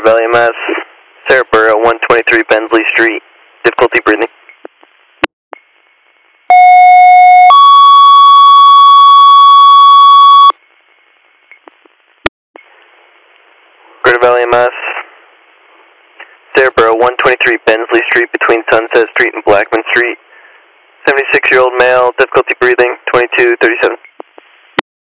Valley, Mass. Sarahborough, 123 Bensley Street. Difficulty breathing. Greater Valley, Mass. Sarahborough, 123 Bensley Street between Sunset Street and Blackman Street. 76-year-old male, difficulty breathing, 2237.